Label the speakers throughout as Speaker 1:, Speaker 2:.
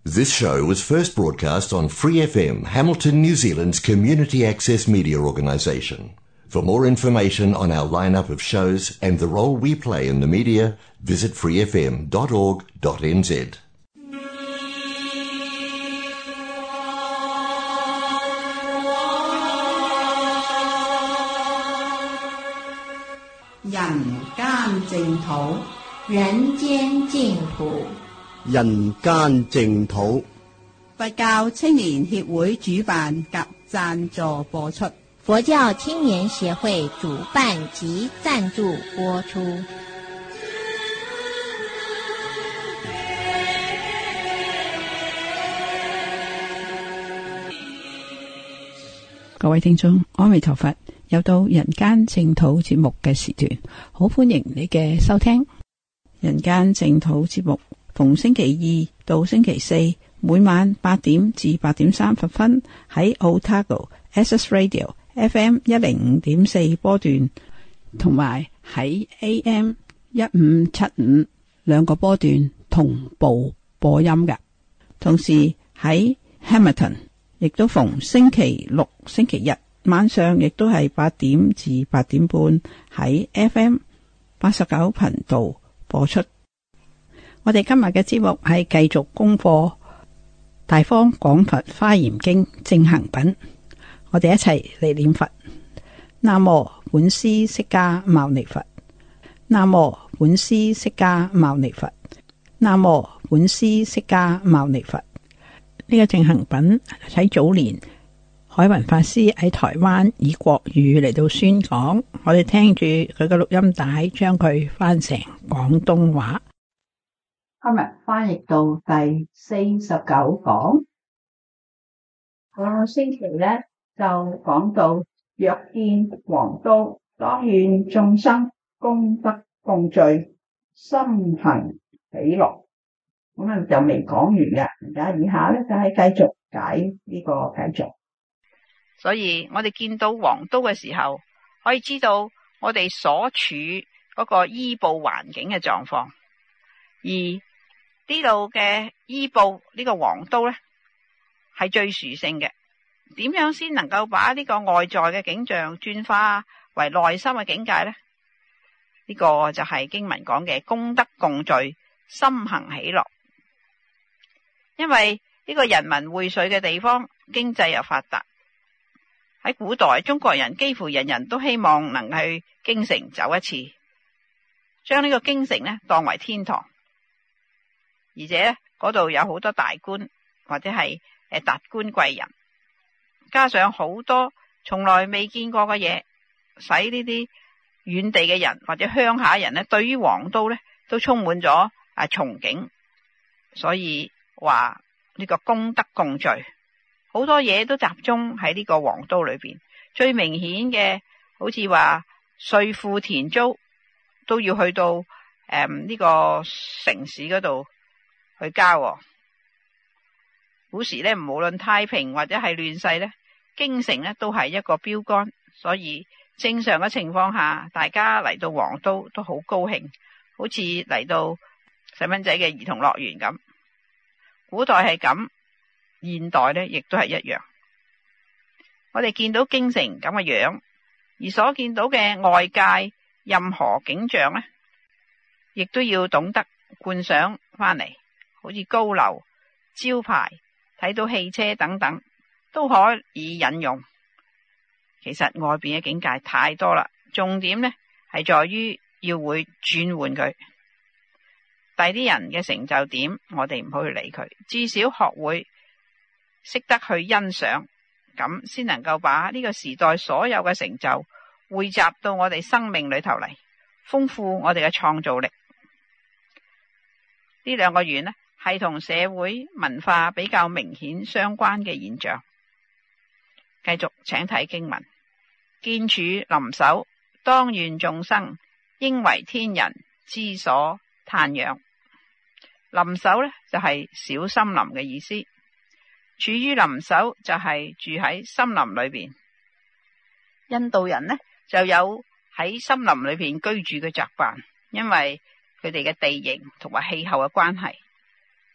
Speaker 1: This show was first broadcast on Free FM, Hamilton, New Zealand's community access media organisation. For more information on our lineup of shows and the role we play in the media, visit freefm.org.nz.
Speaker 2: 人間淨土，人間淨土，
Speaker 3: 人間淨土。
Speaker 2: 佛教青年協會主辦及贊助播出。
Speaker 4: 佛教青年協會主辦及贊助播出。
Speaker 5: 各位聽眾，阿彌陀佛，又到人間淨土節目嘅時段，好歡迎你嘅收聽。人間淨土節目逢星期二到星期四，每晚8點至8點30分喺 Otago Access Radio FM 105.4波段，同埋喺 AM 1575兩個波段同步播音嘅。同時喺 Hamilton 亦都逢星期六、星期日晚上，亦都係8點至8點半喺 FM 89頻道播出。我哋今日嘅節目係繼續功課《大方廣佛華嚴經正行品》，我哋一齊嚟念佛。南無本師釋迦牟尼佛，南無本師釋迦牟尼佛，南無本師釋迦牟尼佛。呢個正行品喺早年海雲法師喺台灣以國語嚟到宣講，我哋聽住佢嘅錄音帶，將佢翻成廣東話。
Speaker 2: 今日翻譯到第49講。上個星期咧就講到，若見王都，當願眾生功德共聚，心行喜樂。咁就未講完嘅，而家以下咧就係繼續解呢個繼續。
Speaker 6: 所以我哋見到王都嘅時候，可以知道我哋所處嗰個依報環境嘅狀況。而呢度嘅依報呢個王都咧係最殊勝嘅。點樣先能夠把呢個外在嘅景象轉化為內心嘅境界呢？呢個就係經文講嘅功德共聚，心行喜樂。因為呢個人民匯萃嘅地方，經濟又發達。喺古代，中國人幾乎人人都希望能去京城走一次，將呢個京城呢當為天堂。而且嗰度有好多大官或者係達官貴人，加上好多從來未見過嘅嘢，使呢啲遠地嘅人或者鄉下人呢，對於王都呢都充滿咗憧憬。所以話呢個功德共聚，好多嘢都集中喺呢個王都裏邊。最明顯嘅，好似話稅賦田租都要去到呢個城市嗰度去交。古時咧，無論太平或者係亂世咧，京城咧都係一個標杆。所以正常嘅情況下，大家嚟到王都都好高興，好似嚟到細蚊仔嘅兒童樂園咁。古代係咁，現代咧亦都係一樣。我哋見到京城咁嘅樣，而所見到嘅外界任何景象咧，亦都要懂得觀賞翻嚟。好似高樓、招牌、睇到汽車等等，都可以引用。其實外邊嘅境界太多啦，重點呢係在於要會轉換佢。第啲人嘅成就點，我哋唔好去理佢，至少學會識得去欣賞，咁先能夠把呢個時代所有嘅成就匯集到我哋生命裏頭嚟，豐富我哋嘅創造力。呢兩個願呢，係同社會文化比較明顯相關嘅現象。繼續請睇經文。見處林首，當願眾生應為天人之所嘆仰。林首呢，就係小森林嘅意思。處於林首就係住喺森林裏邊。印度人呢，就有喺森林裏邊居住嘅習慣，因為佢哋嘅地形同埋氣候嘅關係。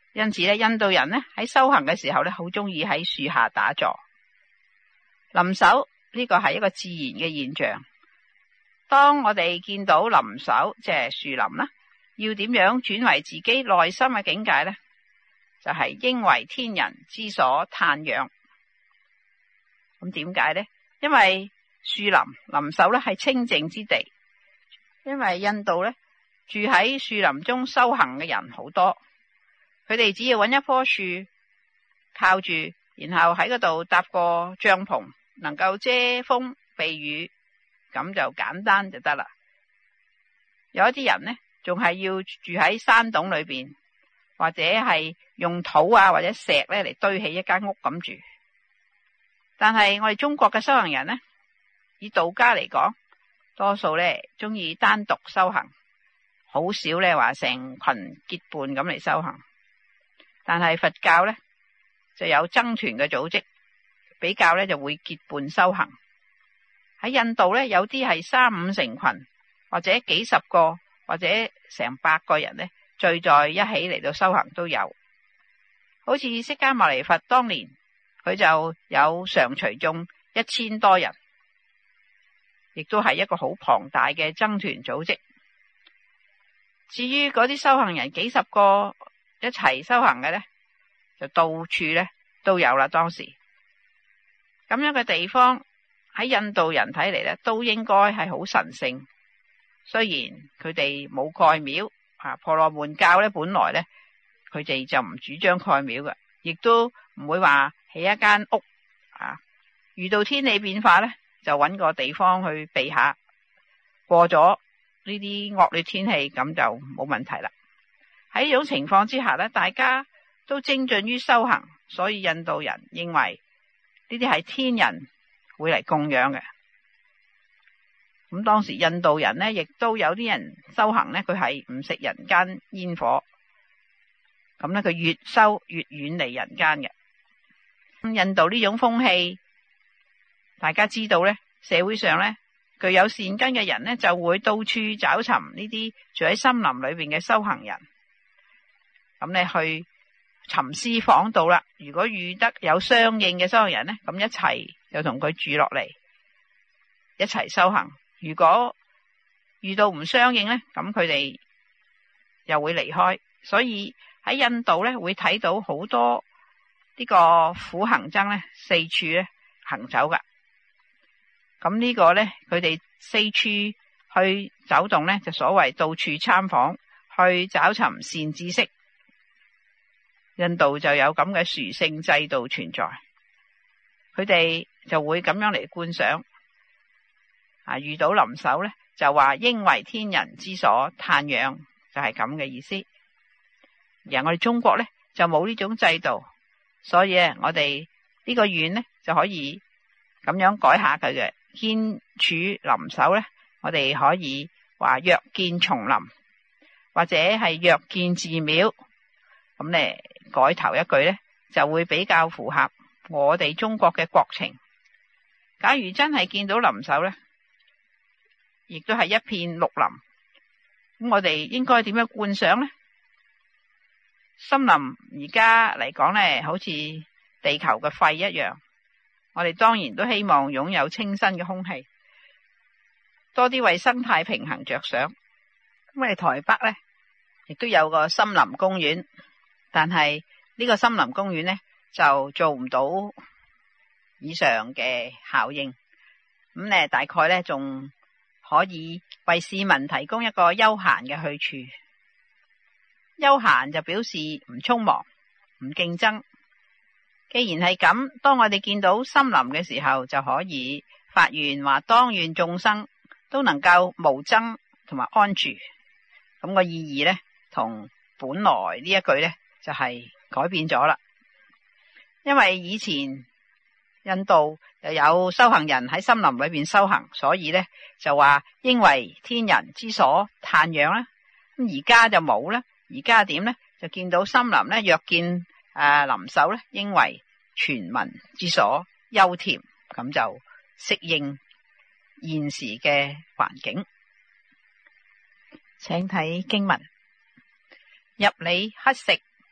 Speaker 6: 因此咧，印度人咧喺修行嘅時候咧，好中意喺樹下打坐。臨手呢個係一個自然嘅現象。當我哋見到臨手即係樹林啦，要點樣轉為自己內心嘅境界呢？就係應為天人之所嘆仰。咁點解呢？因為樹林臨手咧係清淨之地，因為印度咧住喺樹林中修行嘅人好多，佢哋只要揾一棵樹靠住，然後喺嗰度搭個帳篷，能夠遮風避雨，咁就簡單就得啦。有一啲人呢，仲係要住喺山洞裏邊，或者係用土啊或者石咧嚟堆起一間屋咁住。但係我哋中國嘅修行人呢，以道家嚟講，多數咧中意單獨修行，好少咧話成群結伴咁嚟修行。但係佛教咧就有僧團嘅組織，比較咧就會結伴修行。喺印度咧，有啲係3-5成群，或者幾十個，或者成100個人咧聚在一起嚟到修行都有。好似釋迦牟尼佛當年，佢就有常隨眾1000多人，亦都係一個好龐大嘅僧團組織。至於嗰啲修行人幾十個一齊修行嘅咧，就到處咧都有啦。當時咁樣嘅地方喺印度人睇嚟咧，都應該係好神聖。雖然佢哋冇蓋廟啊，婆羅門教咧本來咧佢哋就唔主張蓋廟嘅，亦都唔會話起一間屋啊。遇到天氣變化咧，就揾個地方去避下。過咗呢啲惡劣天氣，咁就冇問題啦。喺呢種情況之下咧，大家都精進於修行，所以印度人認為呢啲係天人會嚟供養嘅。咁當時印度人呢，亦都有啲人修行呢，佢係唔食人間煙火，咁呢，佢越修越遠離人間嘅。印度呢種風氣，大家知道呢，社會上呢，具有善根嘅人呢，就會到處找尋呢啲住喺森林裏邊嘅修行人，咁你去尋師訪道啦。如果遇得有相應嘅修行人呢，咁一齊就同佢住落嚟，一齊修行。如果遇到唔相應呢，咁佢哋又會離開。所以喺印度呢，會睇到好多呢個苦行僧呢，四處呢行走噶。咁呢個呢，佢哋四處去走動呢，就所謂到處參訪，去找尋善知識。印度就有咁嘅殊勝制度存在，佢哋就會咁樣嚟觀賞。遇到臨手咧，就話應為天人之所嘆仰，就係咁嘅意思。而我哋中國咧就冇呢種制度，所以我哋呢個願咧就可以咁樣改下佢嘅。見處臨手咧，我哋可以話若見叢林，或者係若見寺廟，咁咧改頭一句咧就會比較符合我哋中國嘅國情。假如真係見到臨手咧，亦都係一片綠林，咁我哋應該點樣觀賞呢？森林而家嚟講呢，好似地球嘅肺一樣，我哋當然都希望擁有清新嘅空氣，多啲為生態平衡着想。咁我哋台北呢，亦都有個森林公園，但係呢個森林公園呢，就做唔到以上嘅效應。咁呢，大概呢，仲可以為市民提供一個休閒嘅去處。休閒就表示唔匆忙、唔競爭。既然係咁，當我哋見到森林嘅時候，就可以發願話，當願眾生都能夠無爭同埋安住。咁個意義呢，同本來呢一句呢，就係改變咗啦。因為以前印度又有修行人喺森林裏邊修行，所以呢就話應為天人之所嘆仰啦。咁而家就冇啦，而家點呢？就見到森林呢，若見臨手呢，應為全民之所休恬，咁就適應現時嘅環境。請睇經文：入理乞食，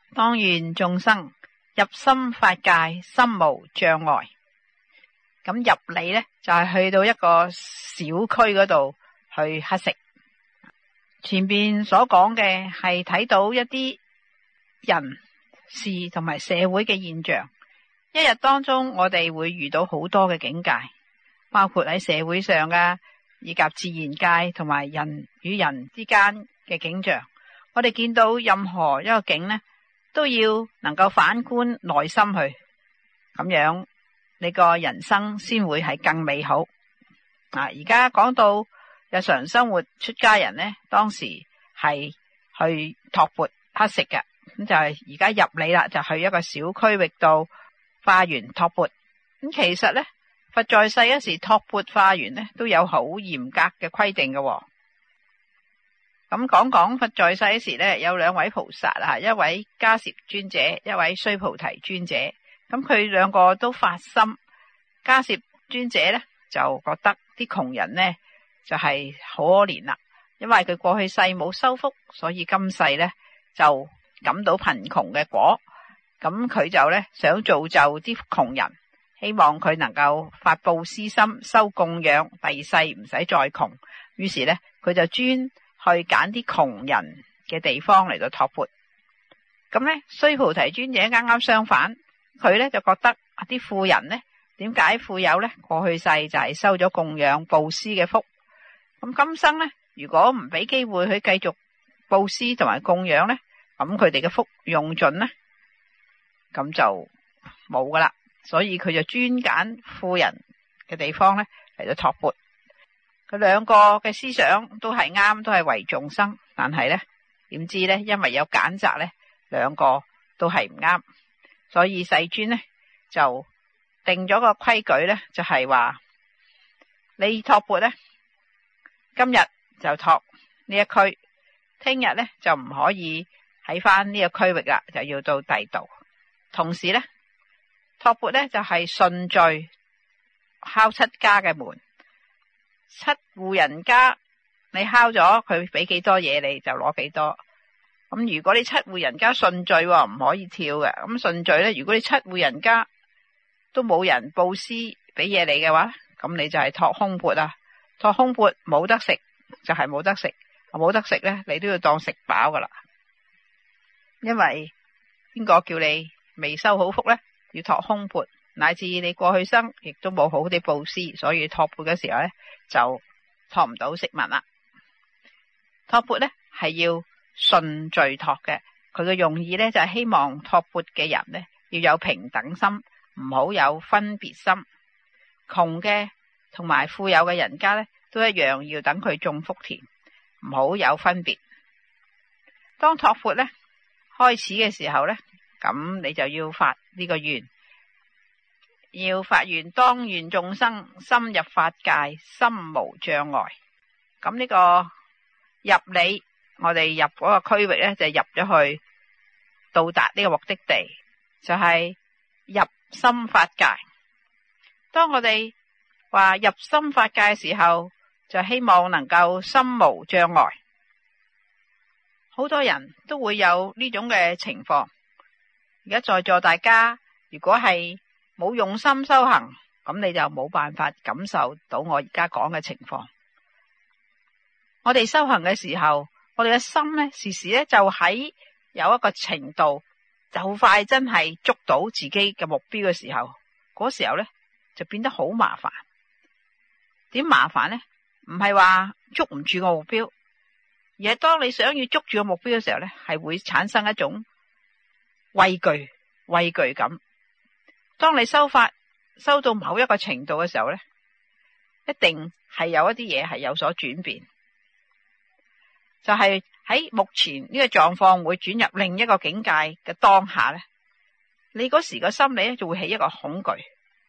Speaker 6: 當願眾生入心法界，心無障礙。咁入理呢，就係去到一個小區嗰度去乞食。前邊所講嘅係睇到一啲人事同埋社會嘅現象。一日當中我哋會遇到好多嘅境界，包括喺社會上啊，以及自然界同埋人與人之間嘅景象。我哋見到任何一個景呢，都要能夠反觀內心去，咁樣你個人生先會係更美好。而家講到日常生活出家人呢，當時係去托缽乞食嘅，咁就係而家入理啦，就去一個小區域度化緣托缽。咁其實呢，佛在世嗰時托缽化緣呢，都有好嚴格嘅規定嘅。咁講佛在世嗰時呢，有兩位菩薩啊，一位迦葉尊者，一位須菩提尊者。咁佢兩個都發心。迦葉尊者呢，就覺得啲窮人呢，就係好可憐啦，因為佢過去世冇修福，所以今世呢，就感到貧窮嘅果。咁佢就呢，想造就啲窮人，希望佢能夠發布施心，修供養，第二世唔使再窮。於是呢，佢就專去揀啲窮人嘅地方嚟到托缽。咁呢，須菩提尊者啱啱相反，佢呢就覺得啲富人呢，點解富有呢？過去世就係收咗供養布施嘅福。咁今生呢，如果唔俾機會去繼續布施同埋供養呢，咁佢哋嘅福用盡呢，咁就冇噶啦。所以佢就專揀富人嘅地方呢嚟到托缽。佢兩個嘅思想都係啱，都係為眾生，但係呢，點知呢？因為有揀擇呢，兩個都係唔啱，所以世尊呢就定咗個規矩呢，就係話你托缽呢，今日就托呢一區，聽日呢就唔可以喺翻呢個區域啦，就要到第度。同時呢，托缽呢就係順序敲七家嘅門。七戶人家你敲咗，佢俾幾多嘢你就攞幾多。咁如果你七戶人家順序唔可以跳嘅，咁順序呢，如果你七戶人家都冇人布施俾嘢你嘅話，咁你就係托空缽啊。托空缽冇得食就係冇得食，冇得食呢，你都要當食飽噶啦。因為邊個叫你未收好福呢？要托空缽，乃至你過去生亦都冇好啲布施，所以托缽嘅時候呢，就托唔到食物啦。托缽呢係要順序托嘅，佢嘅用意呢，就係希望托缽嘅人呢要有平等心，唔好有分別心。窮嘅同埋富有嘅人家呢，都一樣要等佢種福田，唔好有分別。當托缽呢開始嘅時候呢，咁你就要發呢個願，要發願當願眾生深入法界，心無障礙。咁呢個入理，我哋入嗰個區域呢，就入咗去到達呢個目的地，就係入心法界。當我哋話入心法界嘅時候，就希望能夠心無障礙。好多人都會有呢種嘅情況。而家在座大家，如果係冇用心修行，咁你就冇辦法感受到我而家講嘅情況。我哋修行嘅時候，我哋嘅心呢，時時呢就喺有一個程度，就快真係捉到自己嘅目標嘅時候，嗰時候呢就變得好麻煩。點麻煩呢？唔係話捉唔住個目標，而係當你想要捉住個目標嘅時候呢，係會產生一種畏懼感。當你修法修到某一個程度嘅時候呢，一定係有一啲嘢係有所轉變，就係喺目前呢個狀況會轉入另一個境界嘅當下呢，你嗰時個心理就會起一個恐懼，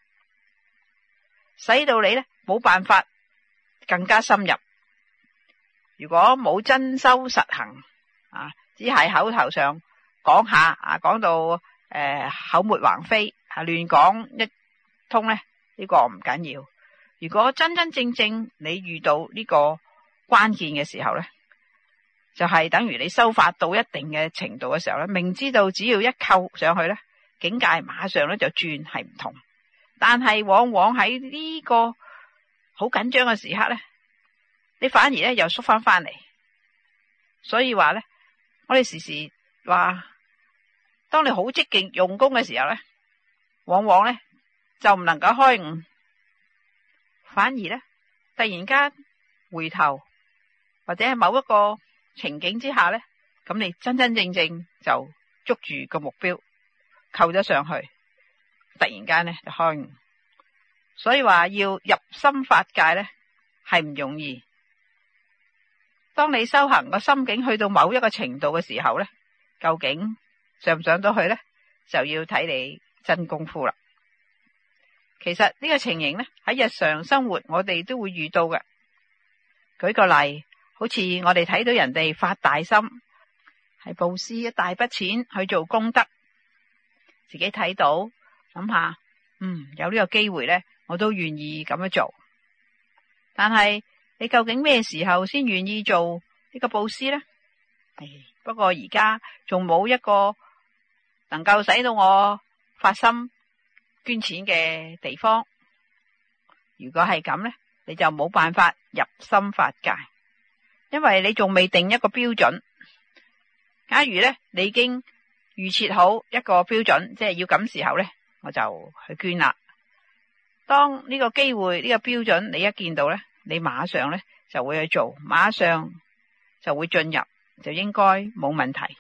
Speaker 6: 使到你呢冇辦法更加深入。如果冇真修實行只係口頭上講下講到口沫橫飛亂講一通呢，呢個唔緊要。如果真真正正你遇到呢個關鍵嘅時候呢， 就係等於你修法到一定嘅程度嘅時候咧，明知道只要一扣上去咧，境界馬上咧就轉係唔同。但係往往喺呢個好緊張嘅時刻咧，你反而咧又縮翻嚟。所以話咧，我哋時時話，當你好積極用功嘅時候咧，往往咧就唔能夠開悟，反而咧突然間回頭或者係某一個情景之下咧，咁你真真正正就捉住個目標，扣咗上去，突然間咧就開悟。所以話要入心法界咧係唔容易。當你修行個心境去到某一個程度嘅時候咧，究竟上唔上到去咧，就要睇你真功夫啦。其實呢個情形咧喺日常生活我哋都會遇到嘅。舉個例，好似我哋睇到人哋發大心，係布施一大筆錢去做功德，自己睇到諗下，有呢個機會咧，我都願意咁樣做。但係你究竟咩時候先願意做呢個布施呢？不過而家仲冇一個能夠使到我發心捐錢嘅地方。如果係咁呢，你就冇辦法入心法界，因為你仲未定一個標準。假如呢，你已經預設好一個標準，即係要咁時候呢，我就去捐啦。當呢個機會，呢個標準你一見到呢，你馬上呢就會去做，馬上就會進入，就應該冇問題。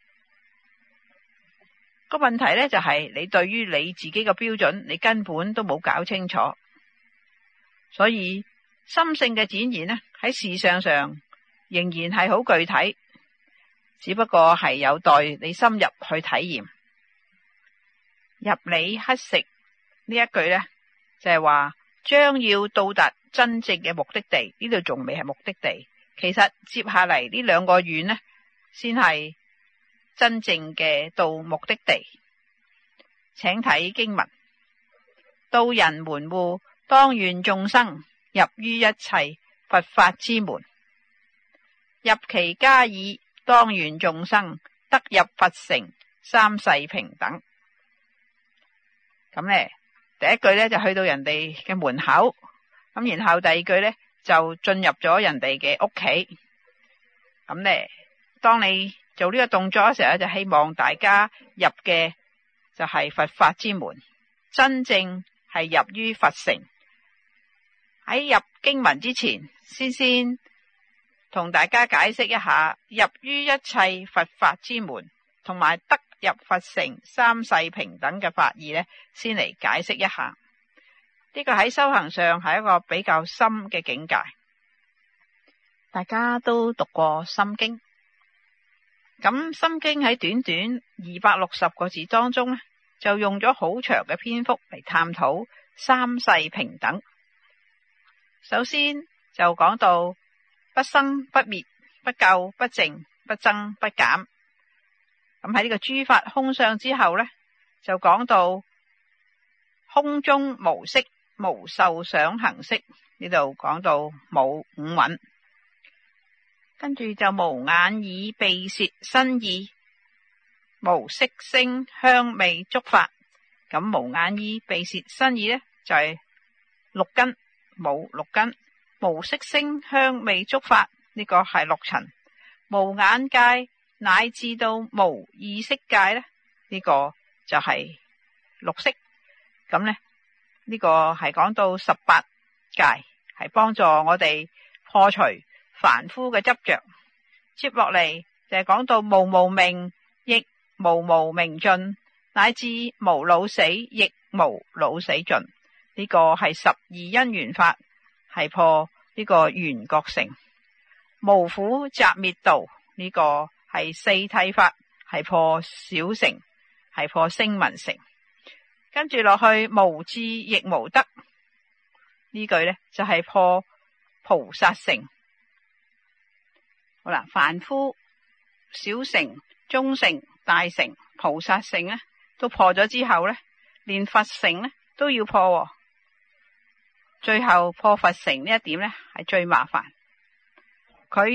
Speaker 6: 個問題呢，就係你對於你自己嘅標準，你根本都冇搞清楚，所以心性嘅展現呢，喺事相上仍然係好具體，只不過係有待你深入去體驗。入理乞食呢一句呢，就係話將要到達真正嘅目的地，呢度仲未係目的地。其實接下嚟呢兩個願呢，先係真正嘅到目的地。請睇經文：到人門戶，當願眾生入於一切佛法之門，入其家已，當願眾生得入佛城，三世平等。咁呢，第一句呢就去到人哋嘅門口，咁然後第二句呢就進入咗人哋嘅屋企。咁呢，當你做呢個動作嘅時候，就希望大家入嘅就係佛法之門，真正係入於佛城。喺入經文之前，先同大家解釋一下入於一切佛法之門同埋得入佛城三世平等嘅法義呢，先嚟解釋一下。呢個喺修行上係一個比較深嘅境界。大家都讀過心經，咁心經喺短短260個字當中呢，就用咗好長嘅篇幅嚟探討三世平等。首先就講到不生不滅，不垢不淨，不增不減。咁喺呢個諸法空相之後呢，就講到空中無色無受想行識，呢度講到冇五蘊。跟住就無眼耳鼻舌身意，無色聲香味觸法。咁無眼耳鼻舌身意呢，就係六根，冇六根。無色聲香味觸法，呢個係六塵。無眼界乃至到無意識界呢，呢個就係六識。咁呢，呢個係講到18界，係幫助我哋破除凡夫嘅執着。接落嚟就係講到無無明，亦無無明盡，乃至無老死，亦無老死盡。呢個係12因緣法，係破呢個緣覺乘。無苦集滅道，呢個係4諦法，係破小乘，係破聲聞乘。跟住落去無智亦無得，呢句呢就係破菩薩乘。好啦，凡夫、小乘、中乘、大乘、菩薩乘呢都破咗之後呢，連佛乘呢都要破。最後破佛乘呢一點呢係最麻煩。佢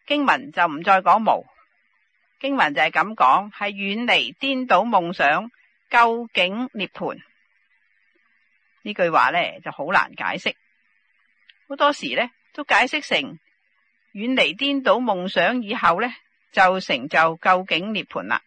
Speaker 6: 經文就唔再講無，經文就係咁講，係遠離顛倒夢想，究竟涅槃。呢句話呢就好難解釋，好多時呢都解釋成遠離顛倒夢想以後呢，就成就究竟涅槃啦。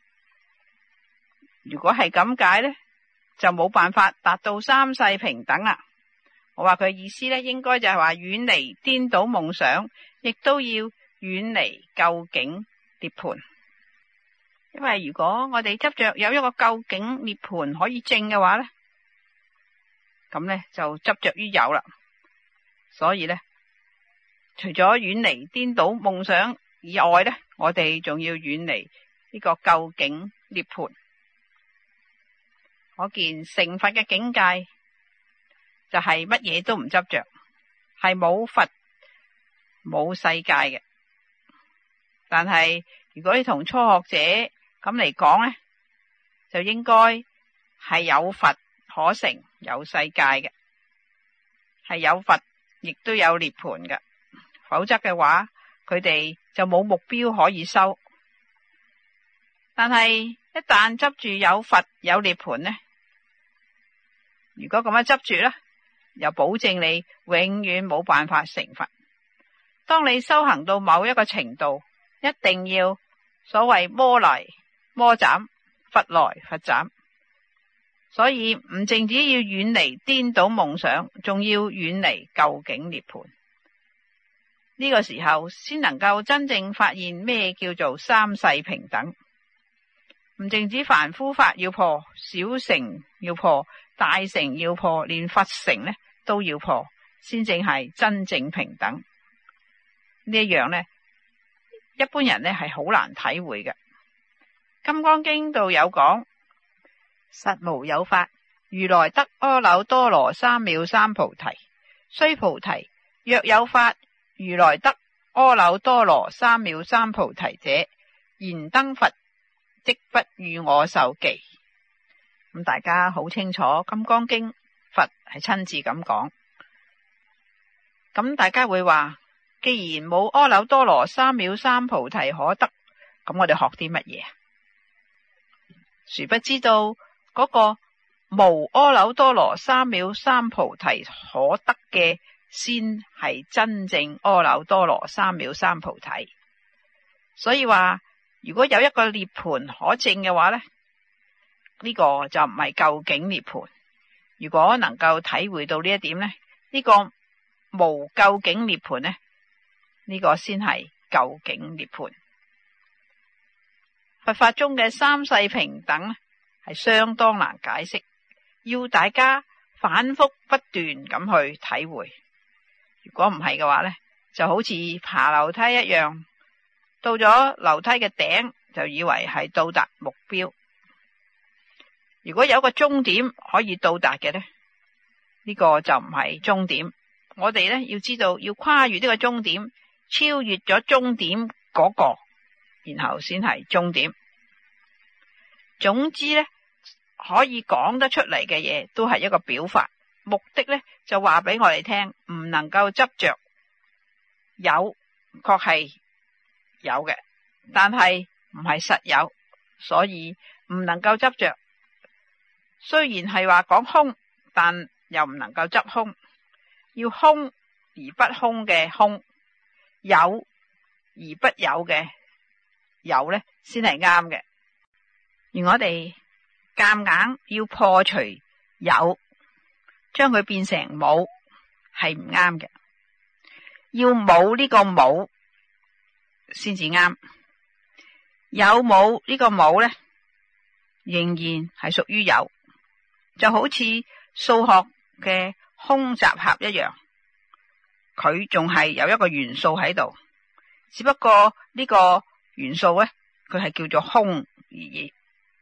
Speaker 6: 如果係咁解呢，就冇辦法達到三世平等啦。我話佢意思呢，應該就係話遠離顛倒夢想，亦都要遠離究竟涅槃。因為如果我哋執着有一個究竟涅槃可以證嘅話呢，咁呢就執着於有啦。所以呢，除咗遠離顛倒夢想以外呢，我哋仲要遠離呢個究竟涅槃。可見成佛嘅境界就係乜嘢都唔執着，係冇佛冇世界嘅。但係如果你同初學者咁嚟講呢，就應該係有佛可成，有世界嘅，係有佛亦都有涅槃嘅。否則嘅話，佢哋就冇目標可以修。但係一旦執住有佛有涅槃呢，如果咁樣執住呢，又保證你永遠冇辦法成佛。當你修行到某一個程度，一定要所謂魔來魔斬，佛來佛斬。所以唔淨止要遠離顛倒夢想，仲要遠離究竟涅槃。呢個時候先能夠真正發現咩叫做三世平等。唔淨止凡夫法要破，小乘要破，大乘要破，連佛乘呢都要破，先正係真正平等。呢一樣呢，一般人呢係好難體會嘅。金剛經度有講，實無有法，如來得阿耨多羅三藐三菩提。須菩提，若有法，如來得阿耨多羅三藐三菩提者，燃燈佛即不與我受記。咁大家好清楚，金剛經佛係親自咁講。咁大家會話，既然冇阿耨多羅三藐三菩提可得，咁我哋學啲乜嘢？殊不知道嗰個無阿耨多羅三藐三菩提可得嘅，先係真正阿耨多羅三藐三菩提。所以話，如果有一個涅槃可證嘅話呢，呢個就唔係究竟涅槃。如果能夠體會到呢一點呢，呢個無究竟涅槃呢，呢個先係究竟涅槃。佛法中嘅三世平等係相當難解釋，要大家反覆不斷咁去體會。如果唔係嘅話呢，就好似爬樓梯一樣，到咗樓梯嘅頂就以為係到達目標。如果有個終點可以到達嘅呢，呢個就唔係終點。我哋呢要知道，要跨越呢個終點，超越咗終點嗰個，然後先係終點。總之呢，可以講得出嚟嘅嘢都係一個表法，目的呢就話俾我哋聽，唔能夠執着有，確係有嘅，但係唔係實有，所以唔能夠執着。雖然係話講空，但又唔能夠執空，要空而不空嘅空，有而不有嘅有呢，先係啱嘅。而我哋夾硬要破除有，將佢變成冇，係唔啱嘅。要冇呢個冇先至啱。有冇呢個冇呢，仍然係屬於有，就好似數學嘅空集合一樣，佢仲係有一個元素喺度，只不過呢個元素呢，佢係叫做空而已。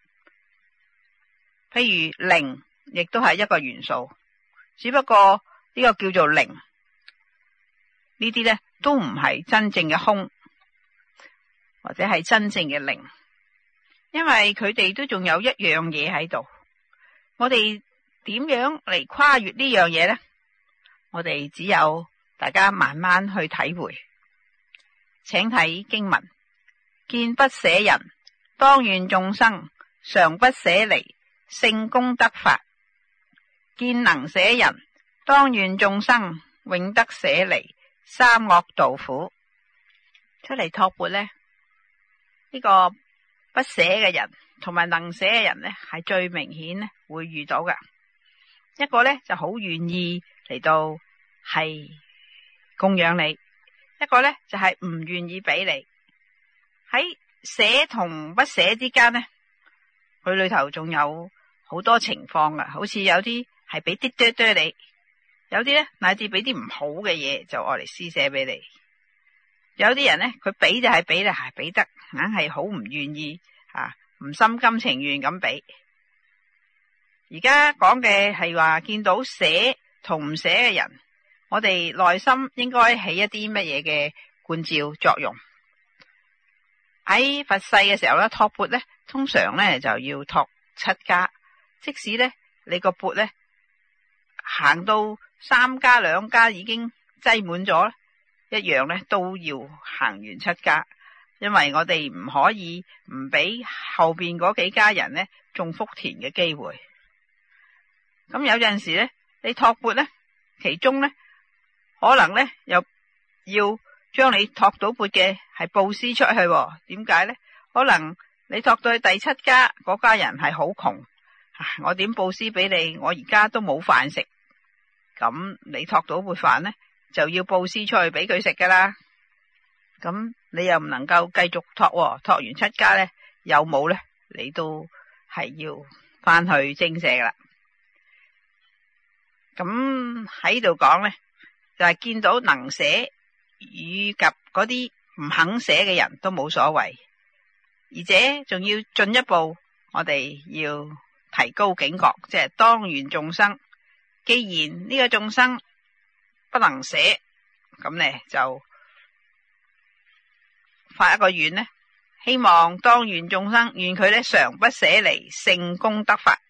Speaker 6: 譬如零亦都係一個元素，只不過呢個叫做零。呢啲呢都唔係真正嘅空，或者係真正嘅零，因為佢哋都仲有一樣嘢喺度。我哋點樣嚟跨越呢樣嘢呢？我哋只有大家慢慢去體會， 請睇經文：見不捨人，當願眾生常不捨離，聖功德法；見能捨人，當願眾生永得捨離，三惡道苦。出嚟托缽呢，呢個不捨嘅人同埋能捨嘅人呢，係最明顯呢會遇到嘅。一個呢就好願意嚟到係供養你，一個呢就係唔願意俾你。喺捨同不捨之間呢，佢裏頭仲有好多情況噶，好似有啲係俾啲多多你，有啲呢乃至俾啲唔好嘅嘢就愛嚟施捨俾你。有啲人呢，佢俾就係俾啦，係俾得硬係好唔願意唔心甘情願咁俾。而家講嘅係話見到捨同唔捨嘅人，我哋內心應該起一啲乜嘢嘅觀照作用。喺佛世嘅時候咧，托缽咧，通常咧就要托7家，即使咧你個缽咧行到3家2家已經擠滿咗，一樣咧都要行完7家，因為我哋唔可以唔俾後邊嗰幾家人咧種福田嘅機會。咁有陣時咧，你托缽咧，其中咧可能咧又要將你托到缽嘅係布施出去。點解咧？可能你托到去第7家，嗰家人係好窮，我點布施俾你？我而家都冇飯食。咁你托到缽飯咧，就要布施出去俾佢食噶啦。咁你又唔能夠繼續托，托完7家咧，有冇咧？你都係要翻去精舍噶啦。咁喺度講咧，就係見到能捨與及嗰啲唔肯捨嘅人都冇所謂，而且仲要進一步，我哋要提高警覺，即係當願眾生，既然呢個眾生不能捨，咁咧就發一個願咧，希望當願眾生願佢咧常不捨離，聖功德法。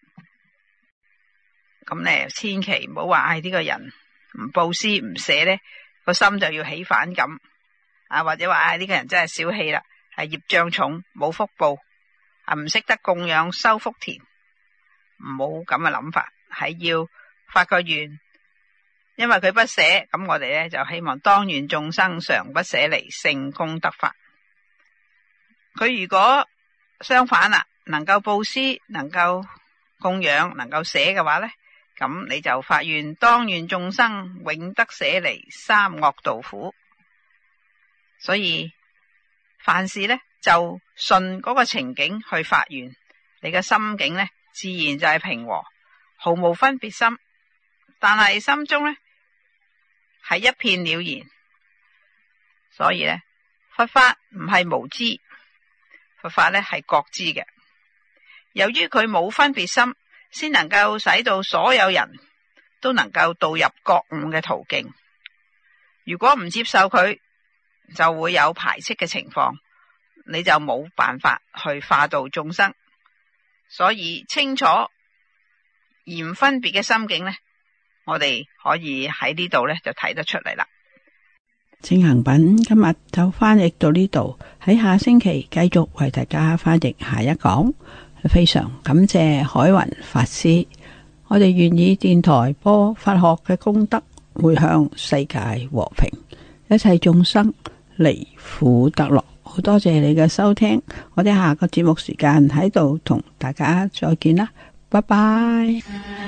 Speaker 6: 咁咧，千祈唔好話呢個人唔布施唔捨咧，個心就要起反感或者話呢個人真係小氣啦，係業障重冇福報唔識得供養修福田，唔好咁嘅諗法，係要發個願，因為佢不捨，咁我哋咧就希望當願眾生常不捨離，聖功德法。佢如果相反啦，能夠布施，能夠供養，能夠捨嘅話咧，咁你就發願當願眾生永得捨離，三惡道苦。所以凡事呢，就順嗰個情景去發願，你嘅心境呢，自然就係平和，毫無分別心，但係心中呢，係一片了然。所以呢，佛法唔係無知，佛法呢係覺知嘅。由於佢冇分別心，先能夠使到所有人都能夠導入覺悟嘅途徑。如果唔接受佢，就會有排斥嘅情況，你就冇辦法去化度眾生。所以清楚而唔分別嘅心境呢，我哋可以喺呢度呢就睇得出嚟啦。
Speaker 5: 正行品今日就翻譯到呢度，喺下星期繼續為大家翻譯下一講。非常感謝海雲法師，我哋願意電台播佛學嘅功德，回向世界和平，一切眾生離苦得樂。好多謝你嘅收聽，我哋下個節目時間喺度同大家再見啦，拜拜。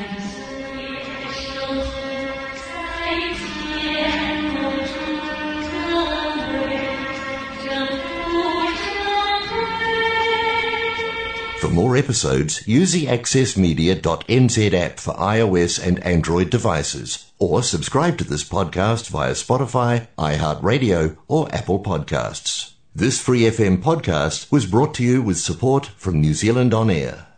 Speaker 1: For more episodes, use the accessmedia.nz app for iOS and Android devices, or subscribe to this podcast via Spotify, iHeartRadio, or Apple Podcasts. This Free FM podcast was brought to you with support from New Zealand On Air.